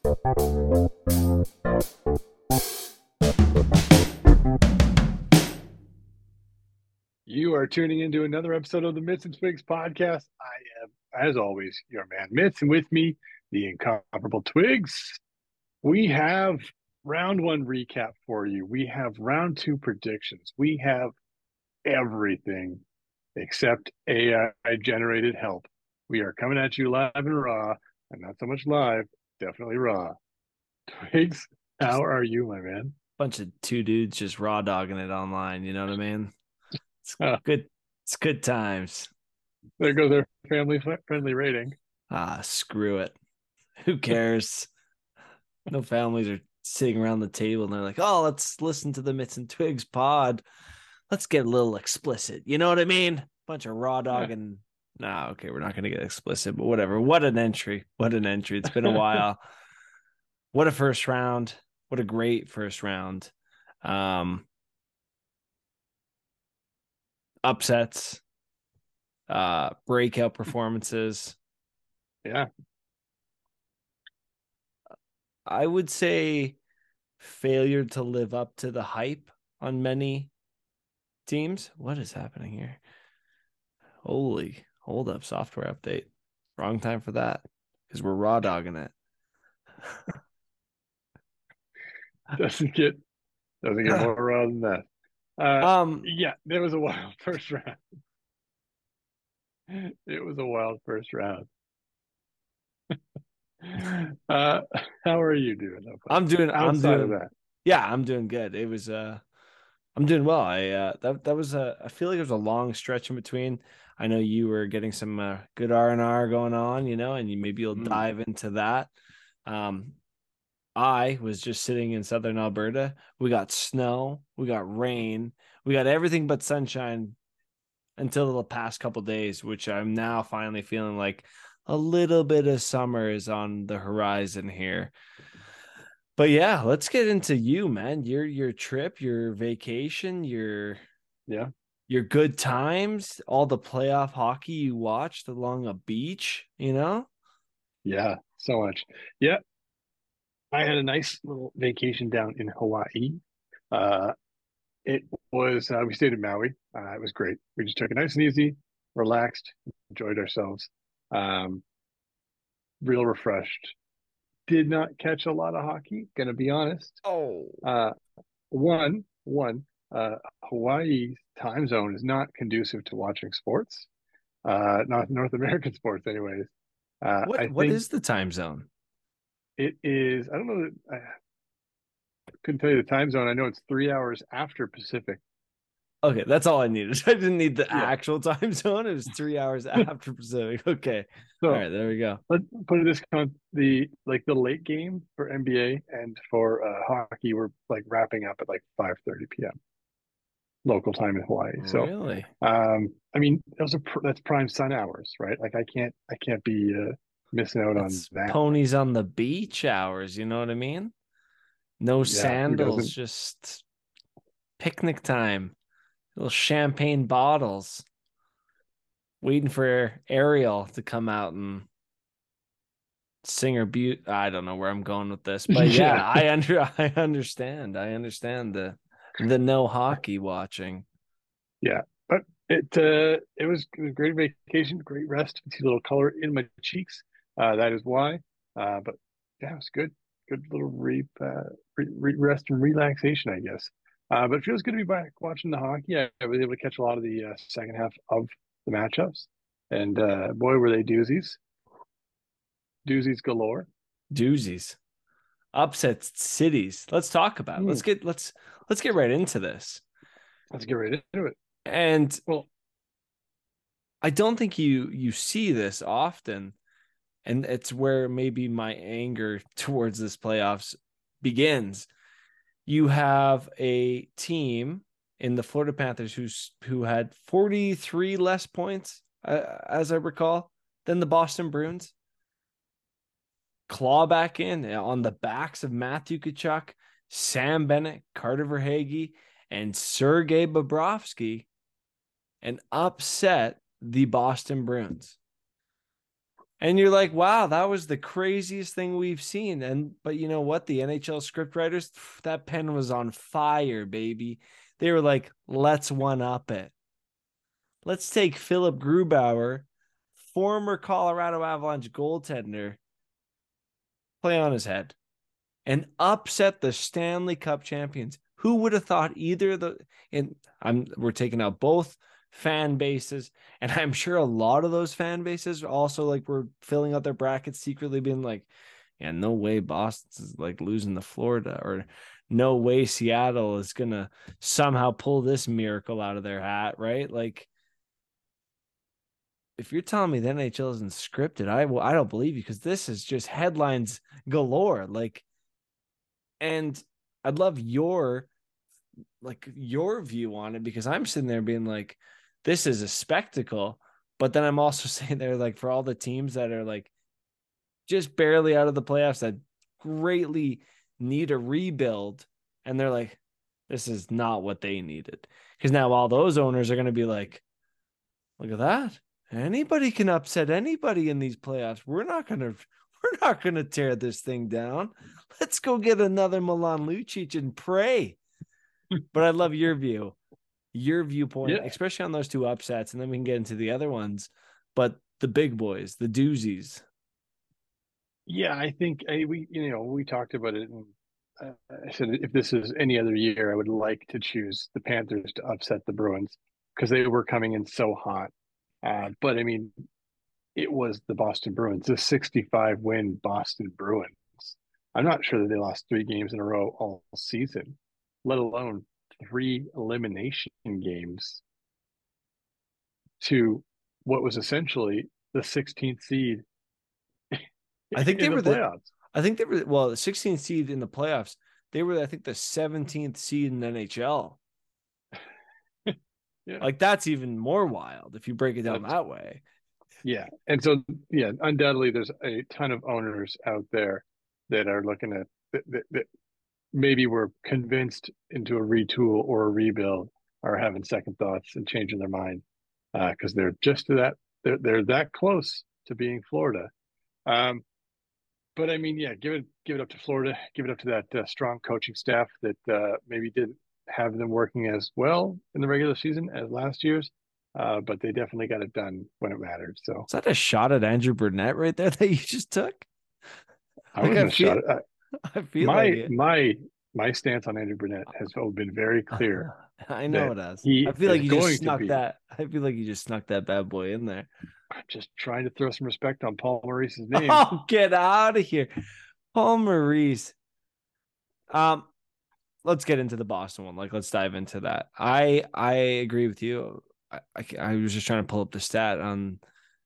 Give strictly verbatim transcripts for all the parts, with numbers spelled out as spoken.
You are tuning into another episode of the Mitts and Twigs podcast. I am, as always, your man Mitts, and with me, the incomparable Twigs. We have round one recap for you. We have round two predictions. We have everything except A I generated help. We are coming at you live and raw, and not so much live, definitely raw. Twigs, how Just are you, my man? bunch of two dudes just raw dogging it online. You know what I mean? It's Uh, good. It's good times. there goes our family friendly rating. Ah, screw it. Who cares? No families are sitting around the table and they're like, oh, let's listen to the Mitts and Twigs pod. Let's get a little explicit. You know what I mean? Bunch of raw Yeah. dogging. Nah, okay, we're not going to get explicit, but whatever. What an entry. What an entry. It's been a while. What a first round. What a great first round. Um, upsets, uh, breakout performances. Yeah. I would say failure to live up to the hype on many teams. What is happening here? Holy, hold up, software update. Wrong time for that because we're raw dogging it. Doesn't get doesn't get more raw than that. Uh, um, yeah, it was a wild first round. It was a wild first round. Uh, how are you doing, though, buddy? I'm doing, I'm Outside of doing, that, yeah, I'm doing good. It was, uh, I'm doing well. I, uh, that, that was a, I feel like it was a long stretch in between. I know you were getting some uh, good R and R going on, you know, and you maybe you'll mm, dive into that. Um, I was just sitting in southern Alberta. We got snow, we got rain, we got everything but sunshine until the past couple days, which I'm now finally feeling like a little bit of summer is on the horizon here. But yeah, let's get into you, man. Your your trip, your vacation, your yeah, your good times, all the playoff hockey you watched along a beach, you know? yeah, so much. Yeah, I had a nice little vacation down in Hawaii. Uh, it was uh, we stayed in Maui. Uh, it was great. We just took it nice and easy, relaxed, enjoyed ourselves. Um, real refreshed. Did not catch a lot of hockey. Gonna be honest. Oh, Uh, one, one, uh, Hawaii's time zone is not conducive to watching sports, uh, not North American sports, anyways. Uh, what I what think is the time zone? it is, I don't know, I couldn't tell you the time zone. I know it's three hours after Pacific. Okay, that's all I needed. I didn't need the Yeah. actual time zone. It was three hours after Pacific. Okay. All So right, there we go. let's put it this con the like the late game for N B A and for uh, hockey, we're like wrapping up at like five thirty p m local time in Hawaii. So, Really? um, I mean, those are pr that's prime sun hours, right? Like I can't, I can't be uh, missing out on That's that. ponies on the beach hours, you know what I mean? No Yeah, who sandals, doesn't? just picnic time. Little champagne bottles, waiting for Ariel to come out and sing her beaut. I don't know where I'm going with this, but yeah, Yeah, I under I understand. I understand the the no hockey watching. yeah. But it uh, it was, it was a great vacation, great rest. I see a little color in my cheeks. Uh, that is why. Uh, but yeah, it was good. Good little re, uh, re, re rest and relaxation, I guess. Uh, but it feels good to be back watching the hockey. I, I was able to catch a lot of the uh, second half of the matchups, and uh, boy, were they doozies, doozies galore. Doozies. Upset cities. Let's talk about it. Let's Mm, get let's let's get right into this. let's get right into it. And Well, I don't think you you see this often, and it's where maybe my anger towards this playoffs begins. You have a team in the Florida Panthers who's who had forty-three less points, uh, as I recall, than the Boston Bruins. Claw back in on the backs of Matthew Tkachuk, Sam Bennett, Carter Verhaeghe, and Sergei Bobrovsky, and upset the Boston Bruins. And you're like, wow, that was the craziest thing we've seen. And but you know what? The N H L script writers, that pen was on fire, baby. They were like, let's one up it. Let's take Philip Grubauer, former Colorado Avalanche goaltender, play on his head and upset the Stanley Cup champions. Who would have thought either of the and I'm we're taking out both fan bases, and I'm sure a lot of those fan bases also like were filling out their brackets secretly being like, yeah, no way Boston's like losing to Florida, or no way Seattle is gonna somehow pull this miracle out of their hat, right? Like, if you're telling me the N H L isn't scripted, I will I don't believe you, because this is just headlines galore. Like, and I'd love your like your view on it, because I'm sitting there being like, this is a spectacle. But then I'm also saying there, like, for all the teams that are like just barely out of the playoffs that greatly need a rebuild, and they're like, this is not what they needed. Because now all those owners are going to be like, look at that. Anybody can upset anybody in these playoffs. We're not going to we're not going to tear this thing down. Let's go get another Milan Lucic and pray. But I love your view, your viewpoint, Yeah. especially on those two upsets, and then we can get into the other ones. But the big boys, the doozies. Yeah, I think I, we, you know, we talked about it, and uh, I said if this is any other year, I would like to choose the Panthers to upset the Bruins because they were coming in so hot. Uh, but I mean, it was the Boston Bruins, the sixty-five win Boston Bruins. I'm not sure that they lost three games in a row all season, let alone three elimination games to what was essentially the sixteenth seed I think they in the were the playoffs. I think they were well, the sixteenth seed in the playoffs. They were, I think, the seventeenth seed in the N H L. Yeah, Like, that's even more wild if you break it down that's that way. yeah. And so yeah, undoubtedly there's a ton of owners out there that are looking at that, that, that maybe were convinced into a retool or a rebuild, or having second thoughts and changing their mind because uh, they're just to that they're they're that close to being Florida. Um, but I mean, yeah, give it give it up to Florida, give it up to that uh, strong coaching staff that uh, maybe didn't have them working as well in the regular season as last year's, uh, but they definitely got it done when it mattered. So Is that a shot at Andrew Burnett right there that you just took? I Like, I wasn't a feel shot. At, uh, I feel like my it. my my stance on Andrew Burnett has been very clear I know that it has. I he feel like is you just going to snuck be. that. I feel like you just snuck that bad boy in there. I'm just trying to throw some respect on Paul Maurice's name. Oh, get out of here. Paul Maurice. Um, let's get into the Boston one. Like, let's dive into that. I I agree with you. I, I, I was just trying to pull up the stat on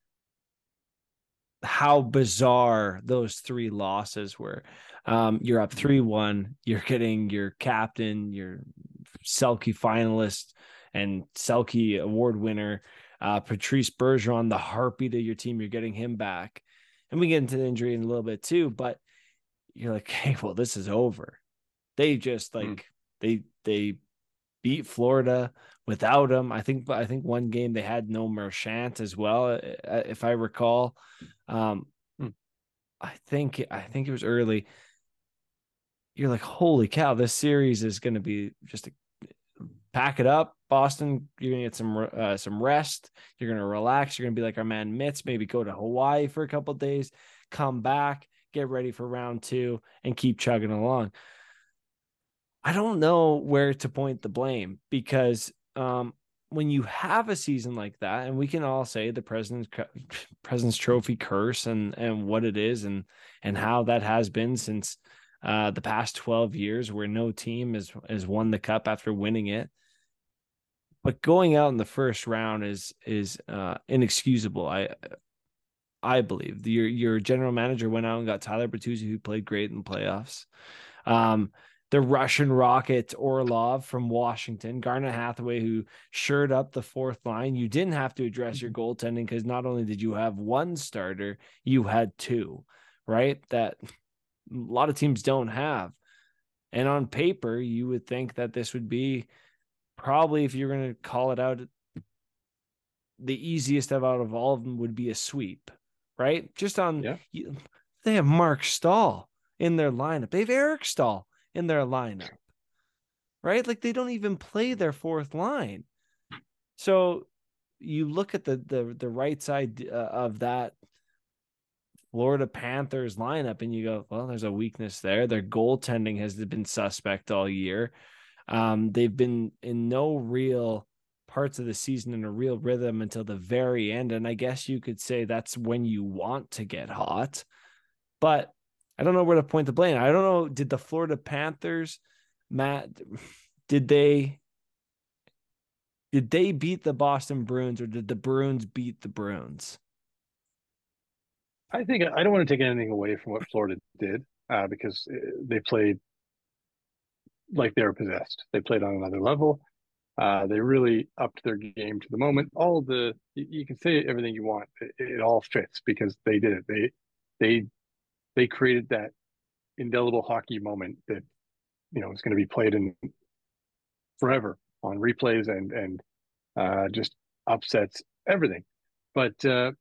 how bizarre those three losses were. Um, you're up three one. You're getting your captain, your Selke finalist, and Selke award winner, uh, Patrice Bergeron, the heartbeat of your team. You're getting him back, and we get into the injury in a little bit too. But you're like, hey, well, this is over. They just like mm. they they beat Florida without him. I think I think one game they had no Marchand as well, if I recall. Um, hmm. I think I think it was early. You're like, holy cow, this series is going to be just a, pack it up. Boston, you're going to get some uh, some rest. You're going to relax. You're going to be like our man Mitz, maybe go to Hawaii for a couple of days, come back, get ready for round two, and keep chugging along. I don't know where to point the blame, because um, when you have a season like that, and we can all say the President's President's Trophy curse and and what it is, and and how that has been since uh, the past twelve years, where no team has has won the cup after winning it. But going out in the first round is is uh, inexcusable. I I believe your your general manager went out and got Tyler Bertuzzi, who played great in the playoffs. Um, the Russian Rocket Orlov from Washington, Garnet Hathaway, who shored up the fourth line. You didn't have to address your goaltending, because not only did you have one starter, you had two, right? That a lot of teams don't have. And on paper, you would think that this would be probably, if you're going to call it out, the easiest of out of all of them would be a sweep, right? Just on, Yeah. they have Mark Stahl in their lineup. They have Eric Stahl in their lineup, right? Like they don't even play their fourth line. So you look at the the the right side uh, of that Florida Panthers lineup and you go, well, there's a weakness there. Their goaltending has been suspect all year. Um, they've been in no real parts of the season in a real rhythm until the very end. And I guess you could say that's when you want to get hot. But I don't know where to point the blame. I don't know. Did the Florida Panthers, Matt, did they did they beat the Boston Bruins or did the Bruins beat the Bruins? I think I don't want to take anything away from what Florida did uh, because they played like they were possessed. They played on another level. Uh, they really upped their game to the moment. All the you can say everything you want. It, it all fits because they did it. They they they created that indelible hockey moment that you know is going to be played in forever on replays and and uh, just upsets everything. But uh,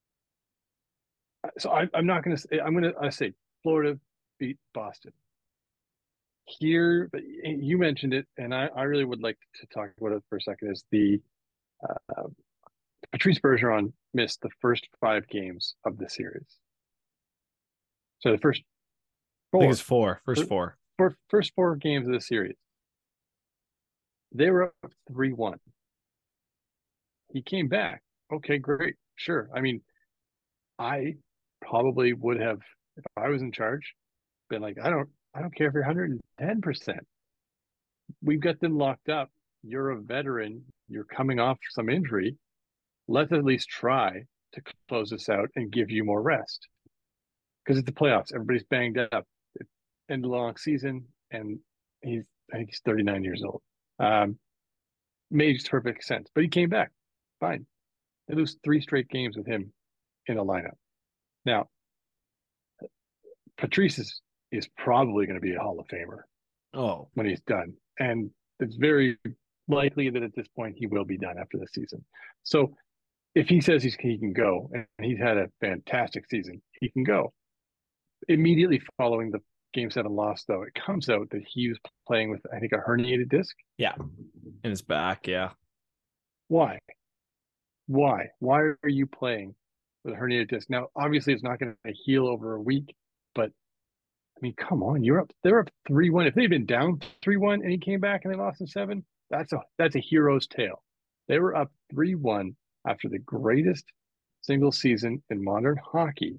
so I, I'm not going to say. I'm going to say Florida beat Boston. Here, you mentioned it, and I, I really would like to talk about it for a second. Is the uh, Patrice Bergeron missed the first five games of the series. So the first four, I think four, it's four, first four, four, first four games of the series, they were up three one. He came back. Okay, great, sure. I mean, I probably would have, if I was in charge, been like, I don't, I don't care if you're one hundred ten percent. We've got them locked up. You're a veteran. You're coming off some injury. Let's at least try to close this out and give you more rest. Because it's the playoffs. Everybody's banged up. It's end of the long season, and he's I think he's thirty-nine years old. Um, made perfect sense. But he came back. Fine. They lose three straight games with him in a lineup. Now, Patrice is, is probably going to be a Hall of Famer. Oh, when he's done. And it's very likely that at this point he will be done after the season. So if he says he's, he can go and he's had a fantastic season, he can go. Immediately following the game seven loss, though, it comes out that he was playing with, I think, a herniated disc. Yeah. In his back. Yeah. Why? Why? Why are you playing with a herniated disc? Now, obviously, it's not going to heal over a week, but I mean, come on, you're up. They're up three one. If they'd been down three one and he came back and they lost in seven, that's a that's a hero's tale. They were up three one after the greatest single season in modern hockey.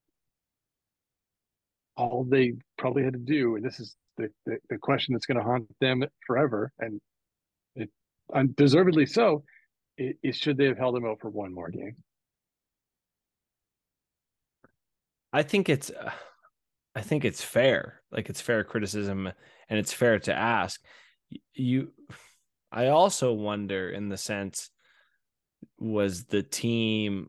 All they probably had to do, and this is the the, the question that's going to haunt them forever, and it undeservedly so, is should they have held him out for one more game? I think it's. Uh... I think it's fair. Like it's fair criticism and it's fair to ask. You I also wonder in the sense, was the team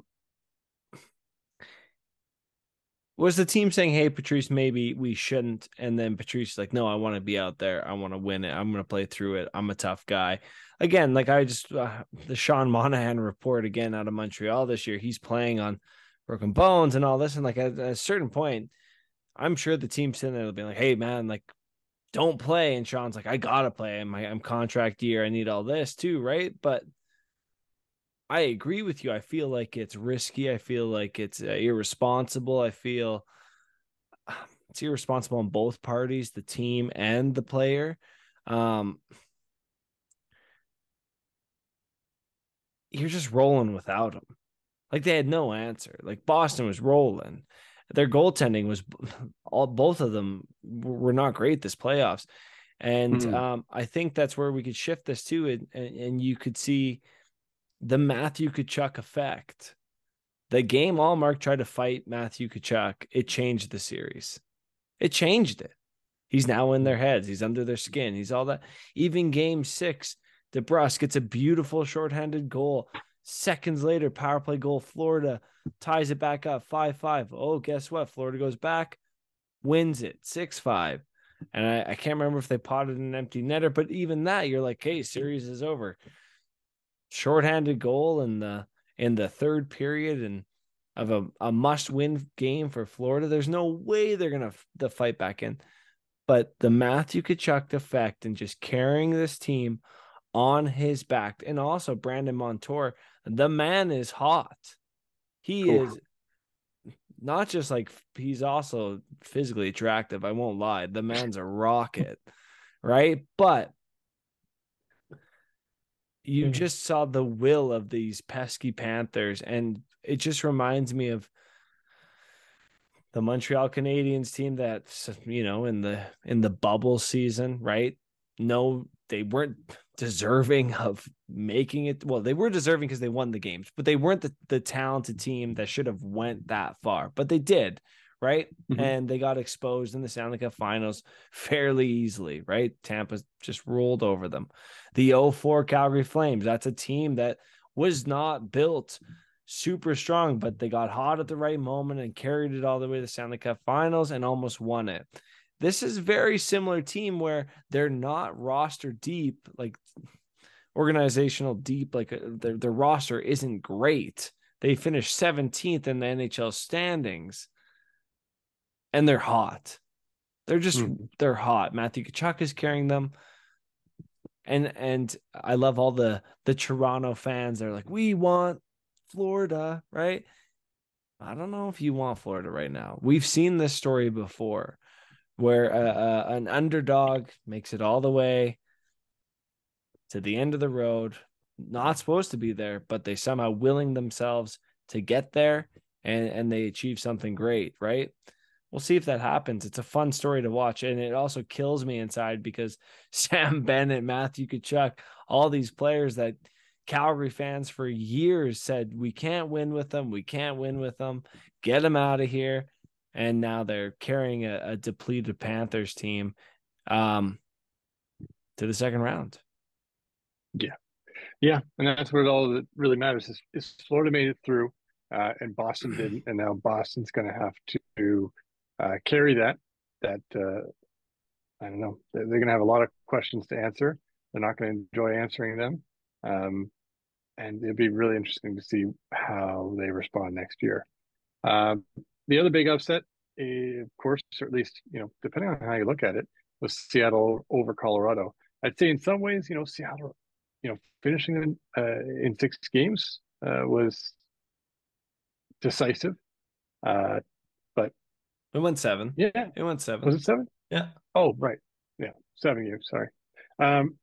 was the team saying, hey, Patrice, maybe we shouldn't, and then Patrice like, no, I want to be out there, I want to win it, I'm going to play through it, I'm a tough guy. Again, like I just uh, the Sean Monahan report again out of Montreal this year, he's playing on broken bones and all this, and like at, at a certain point I'm sure the team sitting there will be like, hey, man, like, don't play. And Sean's like, I got to play. I'm, I'm contract year. I need all this too, right? But I agree with you. I feel like it's risky. I feel like it's uh, irresponsible. I feel it's irresponsible on both parties, the team and the player. Um, you're just rolling without him. Like they had no answer. Like Boston was rolling. Their goaltending was all both of them were not great this playoffs. And mm-hmm. um, I think that's where we could shift this to it. And, and you could see the Matthew Tkachuk effect. The game Allmark tried to fight Matthew Tkachuk, it changed the series. It changed it. He's now in their heads. He's under their skin. He's all that. Even game six, DeBrusk gets a beautiful shorthanded goal. Seconds later, power play goal, Florida ties it back up five five. Oh, guess what? Florida goes back, wins it six five. And I, I can't remember if they potted an empty netter, but even that, you're like, hey, series is over. Shorthanded goal in the in the third period, and of a, a must-win game for Florida. There's no way they're gonna to fight back in. But the Matthew Tkachuk effect and just carrying this team on his back, and also Brandon Montour, the man is hot. He Oof. is not just like, he's also physically attractive. I won't lie. The man's a rocket, right? But you just saw the will of these pesky Panthers, and it just reminds me of the Montreal Canadiens team that's, you know, in the in the bubble season, right? No, they weren't deserving of making it. Well, they were deserving because they won the games, but they weren't the, the talented team that should have went that far, but they did, right? Mm-hmm. And they got exposed in the Stanley Cup Finals fairly easily, right? Tampa just rolled over them. The oh four Calgary Flames, that's a team that was not built super strong, but they got hot at the right moment and carried it all the way to the Stanley Cup Finals and almost won it. This is a very similar team where they're not roster deep, like organizational deep, like their, their roster isn't great. They finished seventeenth in the N H L standings, and they're hot. They're just, mm. they're hot. Matthew Tkachuk is carrying them. And, and I love all the, the Toronto fans. They're like, we want Florida, right? I don't know if you want Florida right now. We've seen this story before where uh, uh, an underdog makes it all the way to the end of the road, not supposed to be there, but they somehow willing themselves to get there, and, and they achieve something great, right? We'll see if that happens. It's a fun story to watch, and it also kills me inside because Sam Bennett, Matthew Tkachuk, all these players that Calgary fans for years said, we can't win with them, we can't win with them, get them out of here. And now they're carrying a, a depleted Panthers team um, to the second round. Yeah. Yeah. And that's what all that really matters is, is Florida made it through uh, and Boston didn't. And now Boston's going to have to uh, carry that, that uh, I don't know, they're, they're going to have a lot of questions to answer. They're not going to enjoy answering them. Um, and it'd be really interesting to see how they respond next year. Um, the other big upset, uh, of course, or at least, you know, depending on how you look at it, was Seattle over Colorado. I'd say in some ways, you know, Seattle, you know, finishing in, uh, in six games uh, was decisive. Uh, but it went seven. Yeah, it went seven. Was it seven? Yeah. Oh, right. Yeah, seven games. Sorry. Um,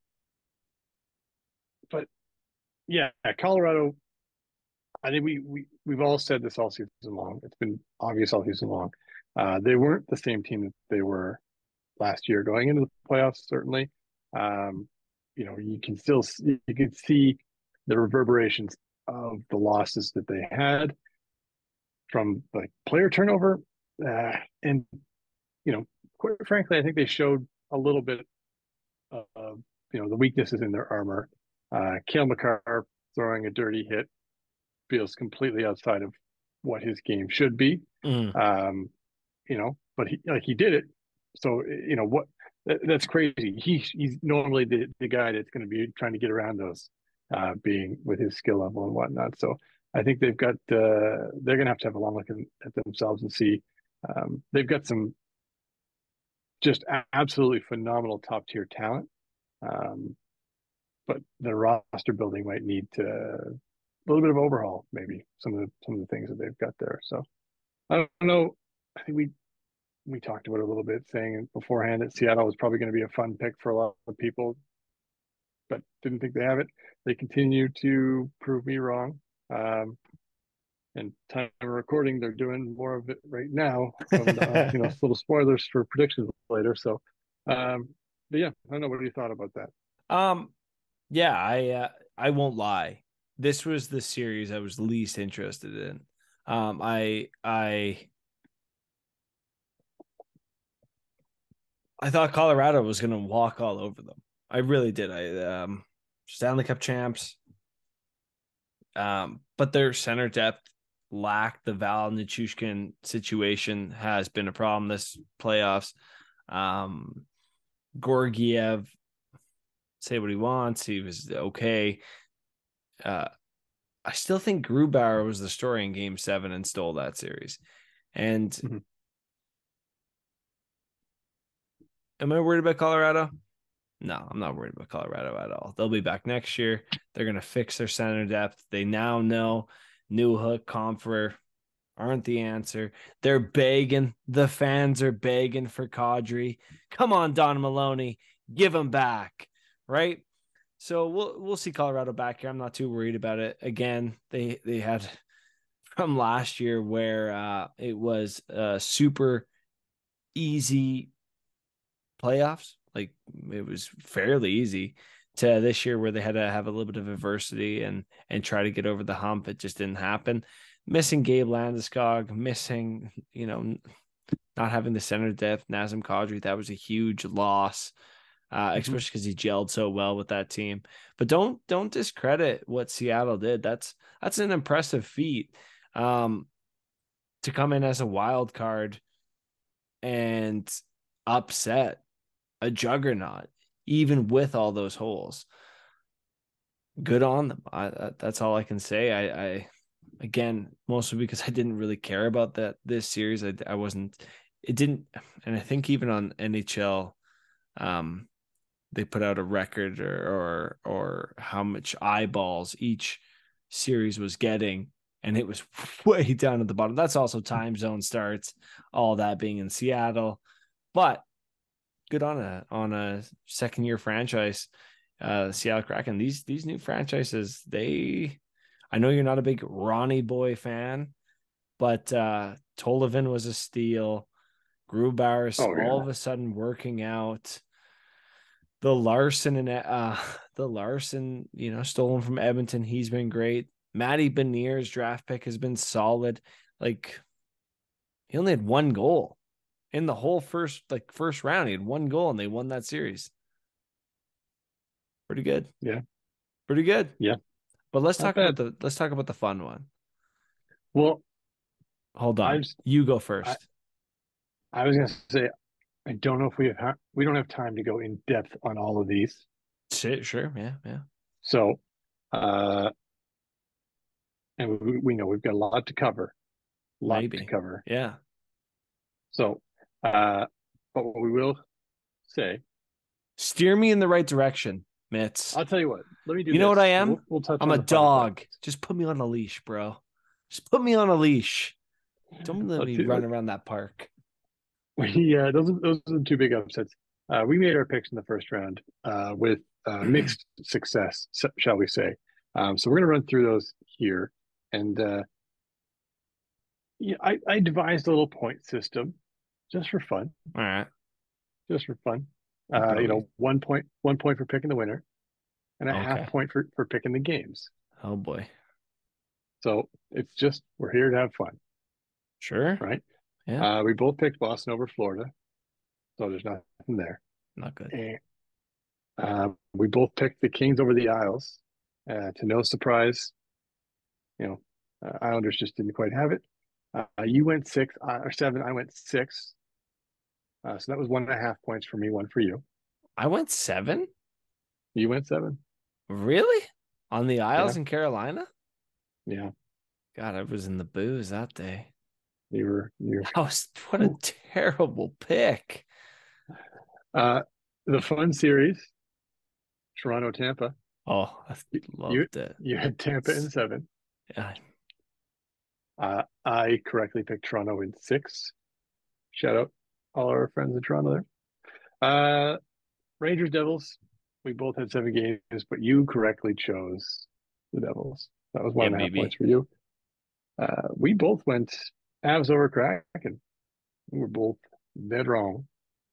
but yeah, Colorado. I think we we we've all said this all season long. It's been obvious all season long. Uh, they weren't the same team that they were last year going into the playoffs. Certainly, um, you know, you can still you can see the reverberations of the losses that they had from like player turnover, uh, and you know, quite frankly, I think they showed a little bit of you know the weaknesses in their armor. Uh, Cale Makar throwing a dirty hit feels completely outside of what his game should be. Mm. Um, you know, but he like he did it. So you know what that, that's crazy. He he's normally the, the guy that's going to be trying to get around those, uh, being with his skill level and whatnot. So I think they've got uh, they're going to have to have a long look at, at themselves and see. Um, they've got some just absolutely phenomenal top tier talent, um, but the roster building might need to. A little bit of overhaul, maybe some of the some of the things that they've got there. So I don't know. I think we we talked about it a little bit, saying beforehand that Seattle was probably going to be a fun pick for a lot of people, but didn't think they have it. They continue to prove me wrong. Um, and time of recording, they're doing more of it right now. And, uh, you know, little spoilers for predictions later. So, um, but yeah, I don't know. What do you thought about that? Um, yeah, I uh, I won't lie. This was the series I was least interested in. Um, I I I thought Colorado was going to walk all over them. I really did. I um, Stanley Cup champs, um, but their center depth lacked. The Val Nichushkin situation has been a problem this playoffs. Um, Georgiev, say what he wants, he was okay. Uh, I still think Grubauer was the story in Game Seven and stole that series. And mm-hmm. Am I worried about Colorado? No, I'm not worried about Colorado at all. They'll be back next year. They're going to fix their center depth. They now know Newhook, Compher aren't the answer. They're begging. The fans are begging for Kadri. Come on, Don Maloney. Give him back, right? So we'll we'll see Colorado back here. I'm not too worried about it. Again, they they had from last year where uh, it was a super easy playoffs. Like it was fairly easy to this year where they had to have a little bit of adversity and and try to get over the hump. It just didn't happen. Missing Gabe Landeskog, missing, you know, not having the center depth, Nazem Kadri, that was a huge loss, uh, mm-hmm. especially because he gelled so well with that team. But don't don't discredit what Seattle did. That's that's an impressive feat um, to come in as a wild card and upset a juggernaut, even with all those holes. Good on them. I, that's all I can say. I, I again, mostly because I didn't really care about that this series. I, I wasn't. It didn't, and I think even on N H L, um, they put out a record or or or how much eyeballs each series was getting, and it was way down at the bottom. That's also time zone starts, all that being in Seattle, but good on a on a second year franchise, uh, Seattle Kraken. These these new franchises, they. I know you're not a big Ronnie Boy fan, but uh, Tolivin was a steal. Grubauer oh, yeah. all of a sudden working out. The Larson and uh, the Larson, you know, stolen from Edmonton. He's been great. Matty Beniers' draft pick has been solid. Like he only had one goal in the whole first like first round. He had one goal and they won that series. Pretty good. Yeah. Pretty good. Yeah. But let's Not talk bad. about the let's talk about the fun one. Well, hold on. Just, you go first. I, I was gonna say I don't know if we have we don't have time to go in depth on all of these. Sure, yeah, yeah. So, uh, and we, we know we've got a lot to cover. A lot Maybe. to cover. Yeah. So, uh, but what we will say, steer me in the right direction, Mitz. I'll tell you what. Let me do. You this. know what I am? We'll, we'll touch I'm a dog. Just put me on a leash, bro. Just put me on a leash. Don't let me run around that park. Yeah, those are, those are the two big upsets. Uh, we made our picks in the first round uh, with uh, mixed success, shall we say. Um, so we're going to run through those here. And uh, yeah, I, I devised a little point system just for fun. All right. Just for fun. Uh, you know, one point, one point for picking the winner and a okay. half point for, for picking the games. Oh, boy. So it's just, we're here to have fun. Sure. Right? Yeah. Uh, we both picked Boston over Florida. So there's nothing there. Not good. And, uh, we both picked the Kings over the Isles. Uh, to no surprise, you know, uh, Islanders just didn't quite have it. Uh, you went six uh, or seven. I went six. Uh, so that was one and a half points for me, one for you. I went seven. You went seven. Really? On the Isles yeah. in Carolina? Yeah. God, I was in the booze that day. You were. You were... That was what a terrible pick. Uh, the fun series, Toronto Tampa. Oh, I loved you, it. You had Tampa in seven. Yeah. Uh, I correctly picked Toronto in six. Shout out all our friends in Toronto there. Uh, Rangers Devils. We both had seven games, but you correctly chose the Devils. That was one yeah, and a half maybe. points for you. Uh, we both went Avs over Kraken. We were both dead wrong.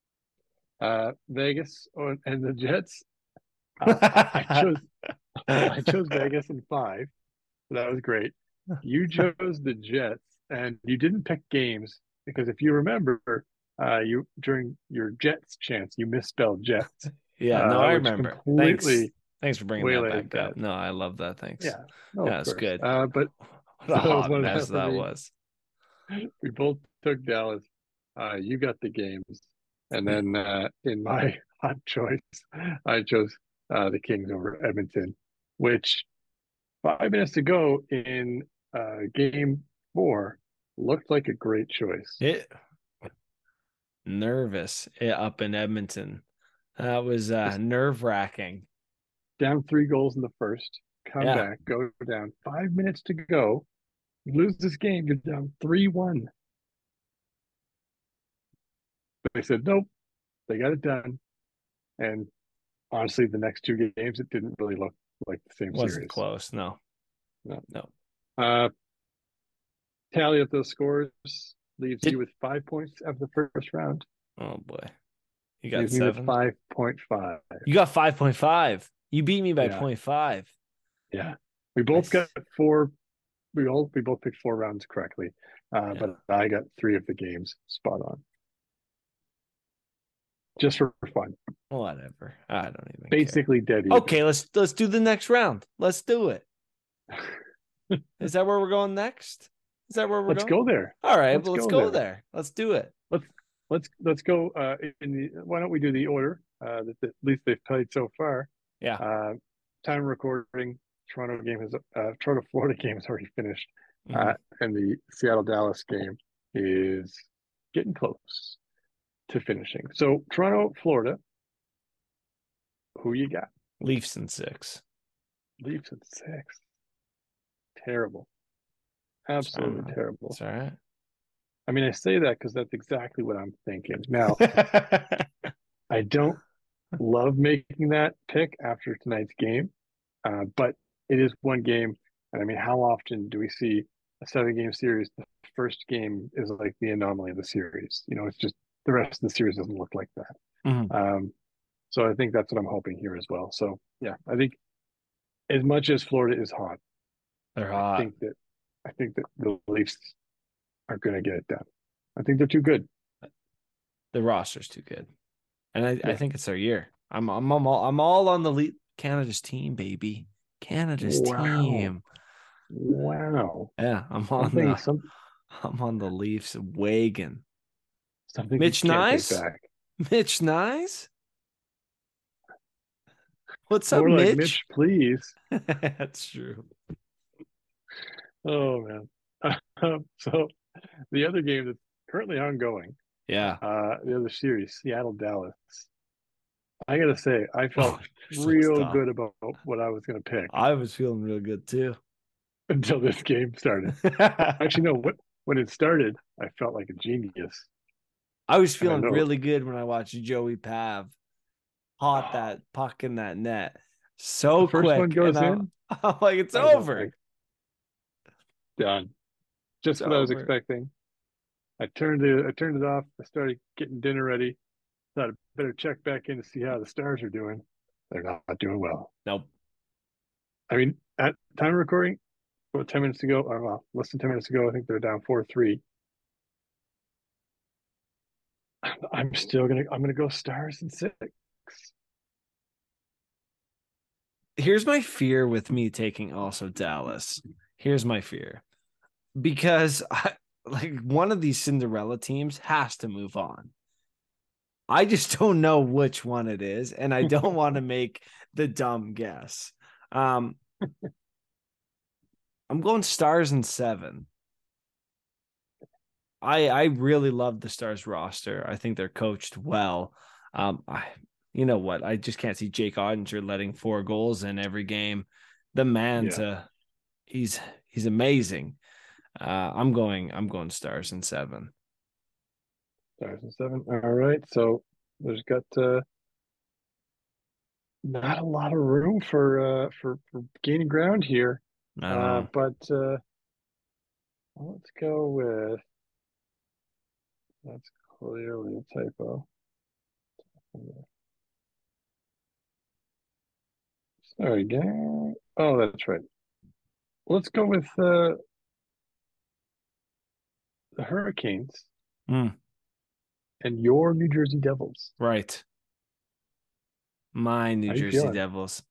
Uh, Vegas and the Jets. Uh, I, I chose I chose Vegas in five. So that was great. You chose the Jets, and you didn't pick games because if you remember, uh, you during your Jets chance, you misspelled Jets. Yeah, no, uh, I remember. Thanks. Thanks for bringing that back that. up. No, I love that. Thanks. Yeah, no, yeah, it's good. Uh, but what a hot that mess that was. We both took Dallas. Uh, you got the games, and then uh, in my hot choice, I chose uh, the Kings over Edmonton, which Five minutes to go in uh, game four. Looked like a great choice. It nervous eh, up in Edmonton. That was uh, Just nerve wracking. down three goals in the first. Come Yeah. back, go down. Five minutes to go. You lose this game, you're down three one. They said nope. They got it done. And honestly, the next two games, it didn't really look like the same Wasn't series. close. No, No. no. Uh, tally of those scores leaves Did you with five points of the first round. oh boy, you got Leaves me with seven. five point five. You got five point five. You beat me by Yeah, point five. yeah. We both got Nice. four. We all we both picked four rounds correctly, uh, Yeah, but I got three of the games spot on, just for fun. whatever. I don't even care. Basically, dead even. Okay, let's let's do the next round. Let's do it. Is that where we're going next? Is that where we're Let's going? go there. All right, Let's well, let's go go there. there. Let's do it. Let's let's let's go. Uh, in the why don't we do the order uh, that, that at least they've played so far? Yeah. Uh, time recording. Toronto game has uh, Toronto Florida game has already finished, Mm-hmm. uh, and the Seattle Dallas game is getting close to finishing. So Toronto Florida, who you got? Leafs in six. Leafs at six. Terrible, absolutely Sorry, terrible. it's all right. I mean, I say that because that's exactly what I'm thinking. Now, I don't love making that pick after tonight's game, uh, but it is one game. And I mean, how often do we see a seven game series? The first game is like the anomaly of the series. You know, it's just the rest of the series doesn't look like that. Mhm. Um, so I think that's what I'm hoping here as well. So yeah, I think as much as Florida is hot, They're I hot. think that I think that the Leafs are going to get it done. I think they're too good. The roster's too good, and I, I Yeah. think it's their year. I'm I'm I'm all, I'm all on the Le- Canada's team, baby. Canada's Wow. team. Wow. Yeah, I'm on Something the some I'm on the Leafs wagon. something you Mitch can't take Nice? back. Mitch Nice? What's up, More like Mitch? Mitch, please. That's true. Oh man. Um, so the other game that's currently ongoing, Yeah. uh, the other series, Seattle Dallas. I gotta say, I felt Oh, so real stop. good about what I was gonna pick I was feeling real good too. until this game started. Actually, no, what when it started, I felt like a genius. I was And I feeling know really good when I watched Joey Pav pot oh, that puck in that net the so first one quick. And goes I'm, in. I'm like, it's I was over. like, done. It's Just what I was over. expecting. I turned it I turned it off. I started getting dinner ready. Thought I better check back in to see how the Stars are doing. They're not doing well. Nope. I mean, at time of recording, about ten minutes ago, or well, less than ten minutes ago, I think they're down four three. I'm still gonna I'm gonna go Stars and six. Here's my fear with me taking also Dallas. Here's my fear. Because I, like one of these Cinderella teams has to move on. I just don't know which one it is, and I don't want to make the dumb guess. Um, I'm going Stars and seven. I I really love the Stars roster. I think they're coached well. Um, I you know what? I just can't see Jake Ottinger letting four goals in every game. The man's Yeah, a he's he's amazing. Uh, I'm going I'm going Stars and seven. Stars and seven. All right, so there's got uh, not a lot of room for uh, for for gaining ground here, I don't uh, know. but uh, let's go with that's clearly a typo. Sorry, gang. Oh, that's right. Let's go with uh, the Hurricanes Mm, and your New Jersey Devils. right. My New How you Jersey feeling? Devils.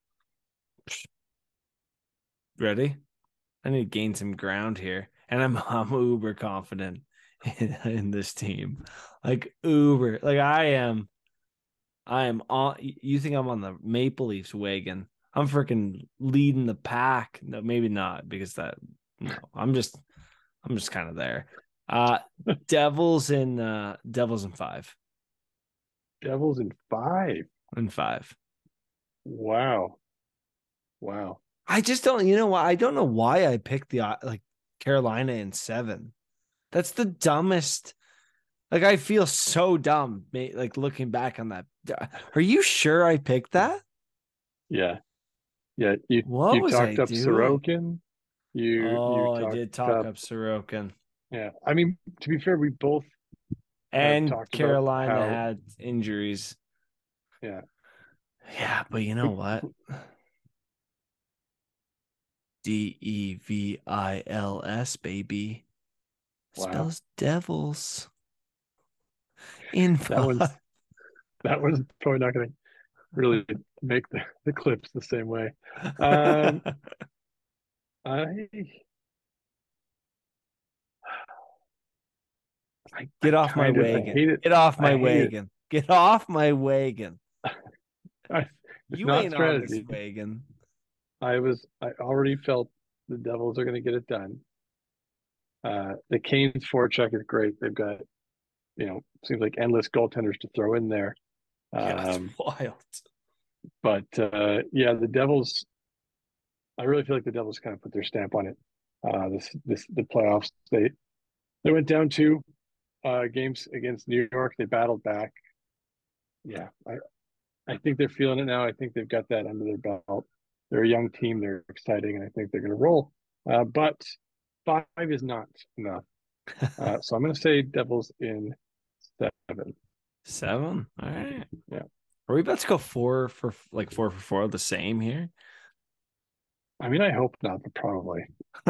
Ready? I need to gain some ground here. And I'm I'm uber confident in, in this team. Like uber. Like I am I am on you think I'm on the Maple Leafs wagon. I'm freaking leading the pack. No, maybe not because that. No, I'm just, I'm just kind of there. Uh, Devils in uh, Devils in five. Devils in five. In five. Wow. Wow. I just don't. You know what? I don't know why I picked the uh, like Carolina in seven. That's the dumbest. Like I feel so dumb. Like looking back on that. Are you sure I picked that? Yeah. Yeah. You What you was I talked up doing? Sorokin. You you Oh, I talked did talk up. up Sorokin. Yeah. I mean, to be fair, we both have And talked about Carolina how. had injuries. Yeah. Yeah, but you know what? D E V I L S, baby. Wow. Spells devils. In That five. one's that one's probably not going to really make the, the clips the same way. Um, I I Get I off my kind of I wagon. hate it. Get off I my hate it. wagon. Get off my wagon. I, it's You not ain't on this strategy. wagon. I was I already felt the Devils are going to get it done. Uh, the Canes forecheck is great. They've got, you know, seems like endless goaltenders to throw in there. Yeah, it's Um, wild. but uh, yeah, the Devils. I really feel like the Devils kind of put their stamp on it. Uh, this this the playoffs. They they went down two uh, games against New York. They battled back. Yeah, I I think they're feeling it now. I think they've got that under their belt. They're a young team. They're exciting, and I think they're going to roll. Uh, but five is not enough. Uh, so I'm going to say Devils in seven. Seven. All right. Yeah. Are we about to go four for like four for four the same here? I mean, I hope not, but probably.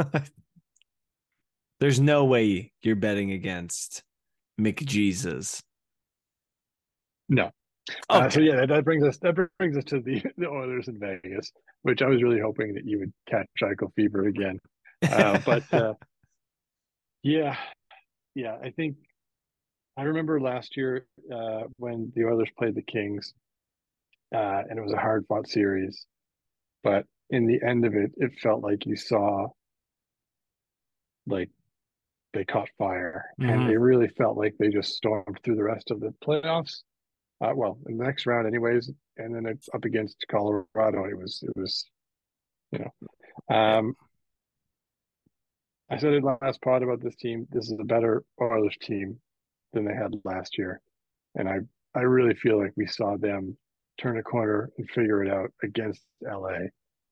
There's no way you're betting against McJesus. No. Uh, so Okay. yeah, that, that brings us that brings us to the, the Oilers in Vegas, which I was really hoping that you would catch Eichel fever again. Uh, but uh, yeah, yeah, I think I remember last year uh, when the Oilers played the Kings, uh, and it was a hard fought series. But in the end of it, it felt like you saw like they caught fire, and hmm it really felt like they just stormed through the rest of the playoffs. Uh, well, in the next round, anyways, and then it's up against Colorado. It was, it was, you know, Yeah. um, I said it last pod about this team. This is a better Oilers team than they had last year, and I, I really feel like we saw them turn a corner and figure it out against L A.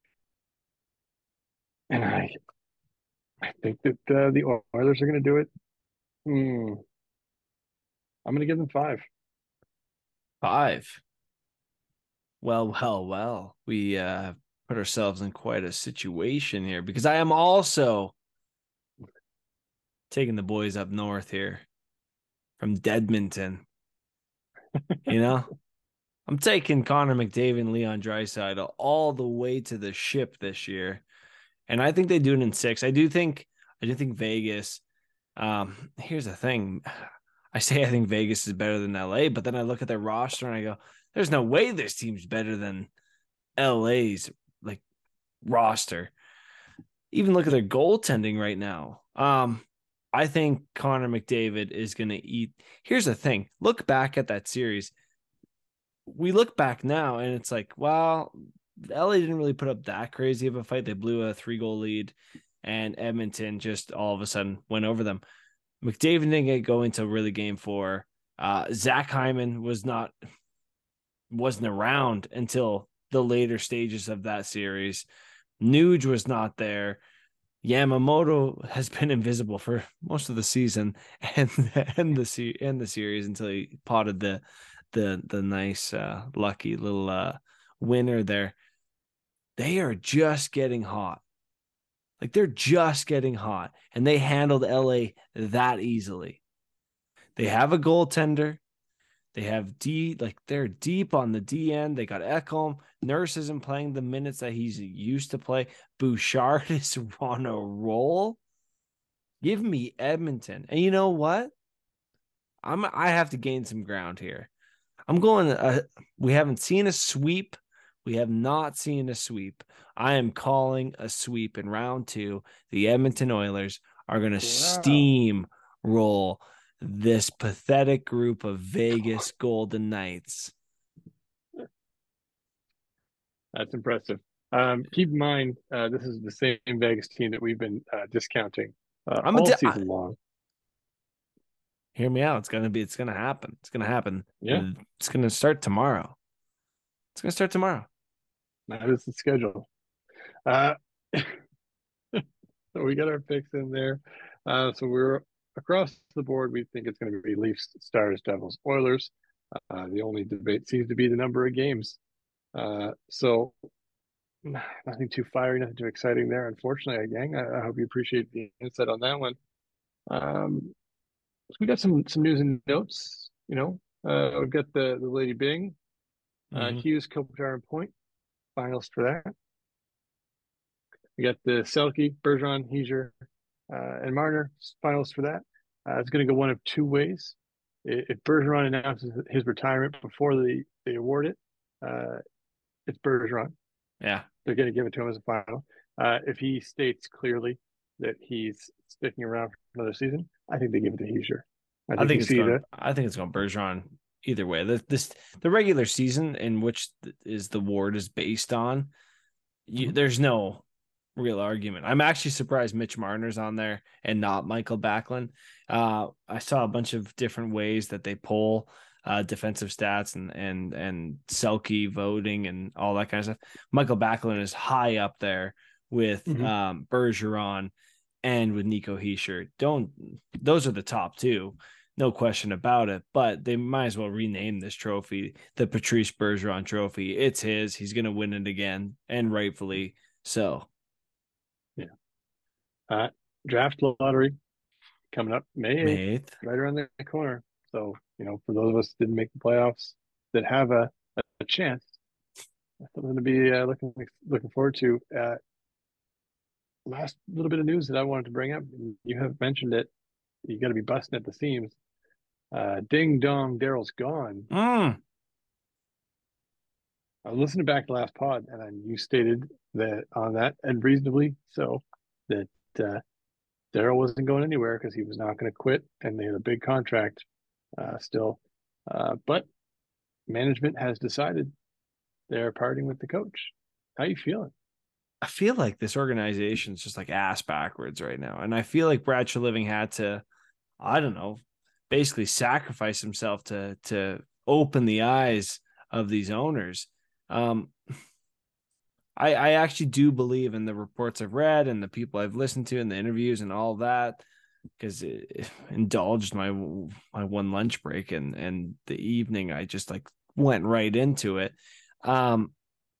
And I, I think that uh, the Oilers are going to do it. Hmm, I'm going to give them five. Five. Well, well, well. We uh put ourselves in quite a situation here because I am also taking the boys up north here from Dedmonton. You know, I'm taking Connor McDavid and Leon Draisaitl all the way to the ship this year, and I think they do it in six. I do think, I do think Vegas. Um, here's the thing: I say I think Vegas is better than L A, but then I look at their roster and I go, "There's no way this team's better than L A's like roster." Even look at their goaltending right now. Um, I think Connor McDavid is going to eat. Here's the thing: look back at that series. We look back now and it's like, well, L A didn't really put up that crazy of a fight. They blew a three goal lead, and Edmonton just all of a sudden went over them. McDavid didn't get go into really game four. Uh, Zach Hyman was not wasn't around until the later stages of that series. Nuge was not there. Yamamoto has been invisible for most of the season and and the and the series until he potted the the the nice uh, lucky little uh, winner there. They are just getting hot. Like they're just getting hot, and they handled L A that easily. They have a goaltender. They have D, like they're deep on the D end. They got Ekholm. Nurse isn't playing the minutes that he's used to play. Bouchard is on a roll. Give me Edmonton. And you know what? I'm I have to gain some ground here. I'm going uh, we haven't seen a sweep. We have not seen a sweep. I am calling a sweep in round two. The Edmonton Oilers are going to Wow. steamroll this pathetic group of Vegas Golden Knights. That's impressive. Um, keep in mind, uh, this is the same Vegas team that we've been uh, discounting uh, I'm a all di- I, season long. hear me out. It's gonna be. It's gonna happen. It's gonna happen. Yeah, It's gonna start tomorrow. It's gonna start tomorrow. that is the schedule. Uh, so we got our picks in there. Uh, so we're across the board. We think it's going to be Leafs, Stars, Devils, Oilers. Uh, the only debate seems to be the number of games. Uh, so nothing too fiery, nothing too exciting there. Unfortunately, gang, I, I hope you appreciate the insight on that one. Um, so we got some some news and notes. You know, uh, we've got the the Lady Bing, uh, Mm-hmm. Hughes, Kopitar, and Point finalists for that. We got the Selke, Bergeron, Heiser, uh, and Marner finalists for that. Uh, it's going to go one of two ways. If Bergeron announces his retirement before they, they award it, uh, it's Bergeron. Yeah, They're going to give it to him as a final. Uh, if he states clearly that he's sticking around for another season, I think they give it to Heiser. I I think you think it's see going. that. I think it's going Bergeron either way. The this the regular season in which is the award is based on. You, Mm-hmm. there's no real argument. I'm actually surprised Mitch Marner's on there and not Michael Backlund. Uh, I saw a bunch of different ways that they poll uh, defensive stats and and and Selke voting and all that kind of stuff. Michael Backlund is high up there with Mm-hmm. um, Bergeron and with Nico Hischier. Don't those are the top two, no question about it. But they might as well rename this trophy the Patrice Bergeron Trophy. It's his. He's going to win it again, and rightfully so. Yeah. Uh, draft lottery coming up May eighth, May eighth. right around the corner. So, you know, for those of us that didn't make the playoffs that have a, a chance, something to be uh, looking looking forward to. Uh, last little bit of news that I wanted to bring up. You have mentioned it. You got to be busting at the seams. Uh, ding dong, Daryl's gone. Mm. I was listening back to last pod, and then you stated that on that, and reasonably so, that uh, Daryl wasn't going anywhere because he was not going to quit, and they had a big contract uh, still. Uh, but management has decided they're parting with the coach. How you feeling? I feel like this organization is just like ass backwards right now. And I feel like Brad Treliving had to, I don't know, basically sacrifice himself to to open the eyes of these owners. Um, I, I actually do believe in the reports I've read and the people I've listened to and the interviews and all that, because it indulged my my one lunch break and and the evening I just like went right into it. Um,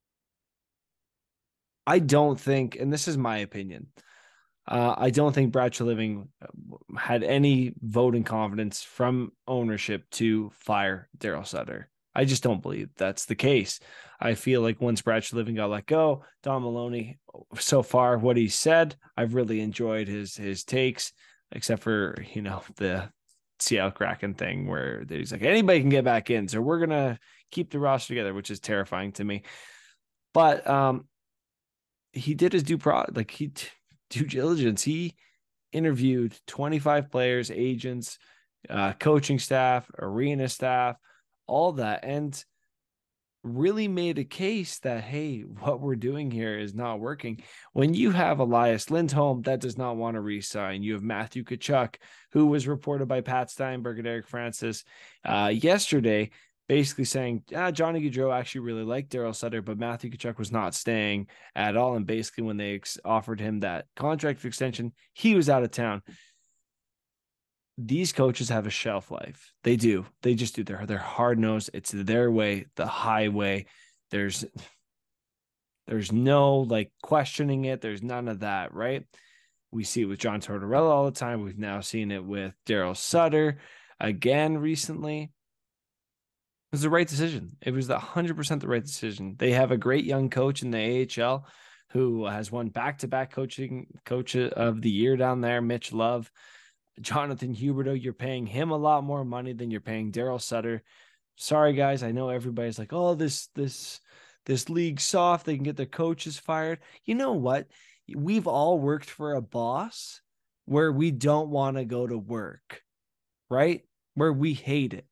I don't think, and this is my opinion, uh, I don't think Brad Treliving had any voting confidence from ownership to fire Daryl Sutter. I just don't believe that's the case. I feel like once Brad Treliving got let go, Don Maloney, so far what he said, I've really enjoyed his his takes, except for, you know, the Seattle Kraken thing where he's like, anybody can get back in, so we're gonna keep the roster together, which is terrifying to me. But um, he did his due pro like he due diligence. He interviewed twenty-five players, agents, uh, coaching staff, arena staff, all that, and really made a case that, hey, what we're doing here is not working. When you have Elias Lindholm that does not want to re-sign, you have Matthew Tkachuk, who was reported by Pat Steinberg and Eric Francis uh, yesterday, basically saying ah, Johnny Gaudreau actually really liked Daryl Sutter, but Matthew Tkachuk was not staying at all. And basically when they ex- offered him that contract extension, he was out of town. These coaches have a shelf life. They do. They just do. They're, they're hard-nosed. It's their way, the highway. There's there's no like questioning it. There's none of that, right? We see it with John Tortorella all the time. We've now seen it with Daryl Sutter again recently. It was the right decision. It was the one hundred percent the right decision. They have a great young coach in the A H L who has won back-to-back coaching coach of the year down there, Mitch Love. Jonathan Huberdeau, you're paying him a lot more money than you're paying Daryl Sutter. Sorry, guys. I know everybody's like, oh, this, this, this league's soft. They can get their coaches fired. You know what? We've all worked for a boss where we don't want to go to work, right? Where we hate it.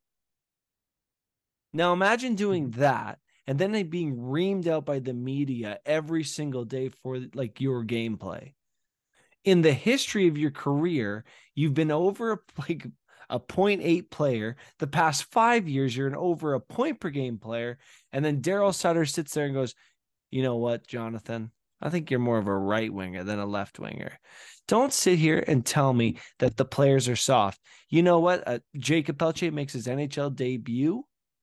Now imagine doing that and then it being reamed out by the media every single day for like your gameplay. In the history of your career, you've been over a, like a point eight player. The past five years, you're an over a point per game player. And then Daryl Sutter sits there and goes, you know what, Jonathan? I think you're more of a right winger than a left winger. Don't sit here and tell me that the players are soft. You know what? Uh, Jacob Pelche makes his N H L debut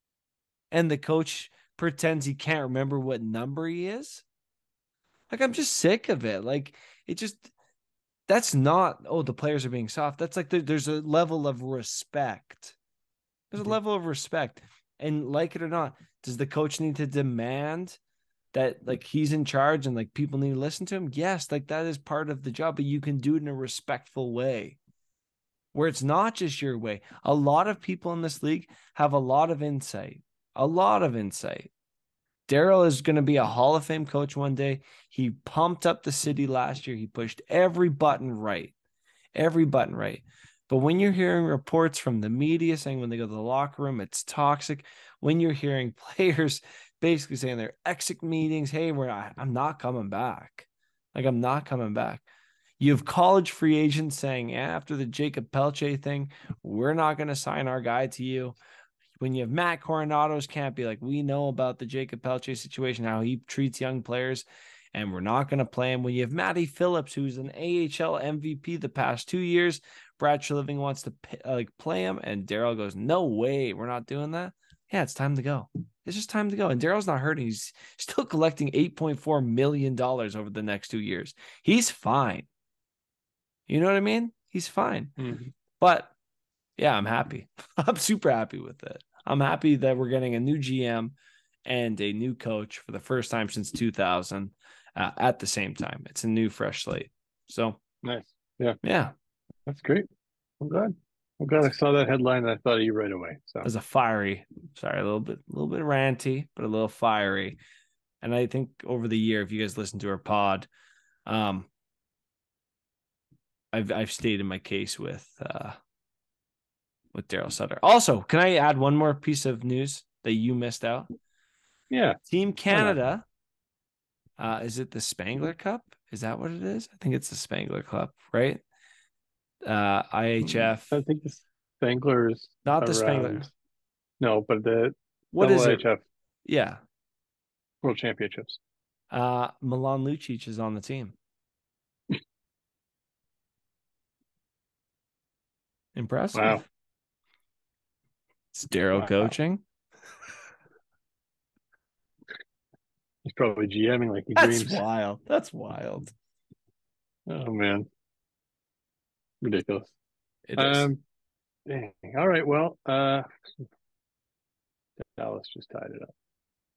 and the coach pretends he can't remember what number he is. Like, I'm just sick of it. Like, it just, that's not, oh, the players are being soft. That's like, there, there's a level of respect. There's a level of respect. And like it or not, does the coach need to demand that like he's in charge and like people need to listen to him? Yes, like that is part of the job, but you can do it in a respectful way where it's not just your way. A lot of people in this league have a lot of insight, a lot of insight. Daryl is going to be a Hall of Fame coach one day. He pumped up the city last year. He pushed every button right, every button right. But when you're hearing reports from the media saying when they go to the locker room, it's toxic, when you're hearing players basically saying their exit meetings, hey, we're not, I'm not coming back. Like, I'm not coming back. You have college free agents saying, after the Jacob Pelche thing, we're not going to sign our guy to you. When you have Matt Coronado's can't be like, we know about the Jacob Pelche situation, how he treats young players, and we're not going to play him. When you have Matty Phillips, who's an A H L M V P the past two years, Brad Treliving wants to uh, like play him, and Daryl goes, no way, we're not doing that. Yeah, it's time to go. It's just time to go. And Daryl's not hurting. He's still collecting eight point four million dollars over the next two years. He's fine. You know what I mean? He's fine. Mm-hmm. But yeah, I'm happy. I'm super happy with it. I'm happy that we're getting a new G M and a new coach for the first time since two thousand uh, at the same time. It's a new, fresh slate. So nice. Yeah. Yeah. That's great. I'm glad. I'm glad I saw that headline and I thought of you right away. So it was a fiery, sorry, a little bit, a little bit ranty, but a little fiery. And I think over the year, if you guys listen to our pod, um, I've I've stated my case with uh with Daryl Sutter. Also, can I add one more piece of news that you missed out? Yeah. Team Canada. Uh, is it the Spangler Cup? Is that what it is? I think it's the Spangler Cup, right? Uh, I H F. I think the Spangler is not around. the Spangler. No, but the what is it? Yeah, World Championships. Uh, Milan Lucic is on the team. Impressive. Wow. It's Daryl wow. coaching. He's probably GMing like he That's dreams. That's wild. That's wild. Oh man, ridiculous. It is. Um, dang. All right. Well, uh, Dallas just tied it up.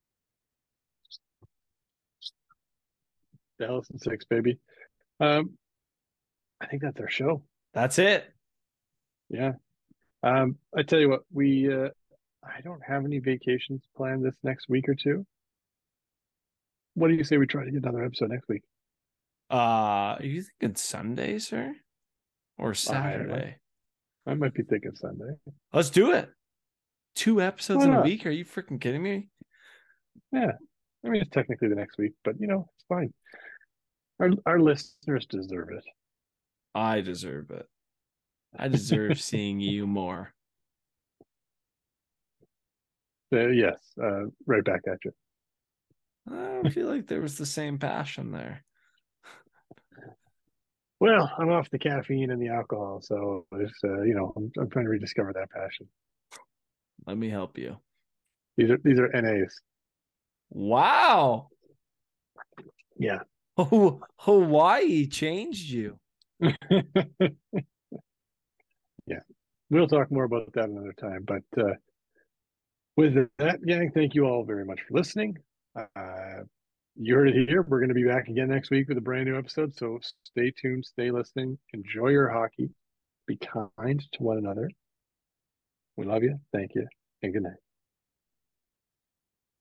Dallas and six, baby. Um, I think that's our show. That's it. Yeah. Um, I tell you what, we uh, I don't have any vacations planned this next week or two. What do you say we try to get another episode next week? Uh, are you thinking Sunday, sir, or Saturday? I, I might be thinking Sunday. Let's do it. Two episodes in a week? Are you freaking kidding me? Yeah. I mean, it's technically the next week, but you know, it's fine. Our our listeners deserve it. I deserve it. I deserve seeing you more. Uh, yes, uh, right back at you. I feel like there was the same passion there. Well, I'm off the caffeine and the alcohol, so it's uh, you know, I'm, I'm trying to rediscover that passion. Let me help you. These are these are N As. Wow. Yeah. Oh, Hawaii changed you. Yeah. We'll talk more about that another time. But uh, with that, gang, thank you all very much for listening. Uh, you heard it here. We're going to be back again next week with a brand new episode. So stay tuned, stay listening, enjoy your hockey, be kind to one another. We love you. Thank you, and good night.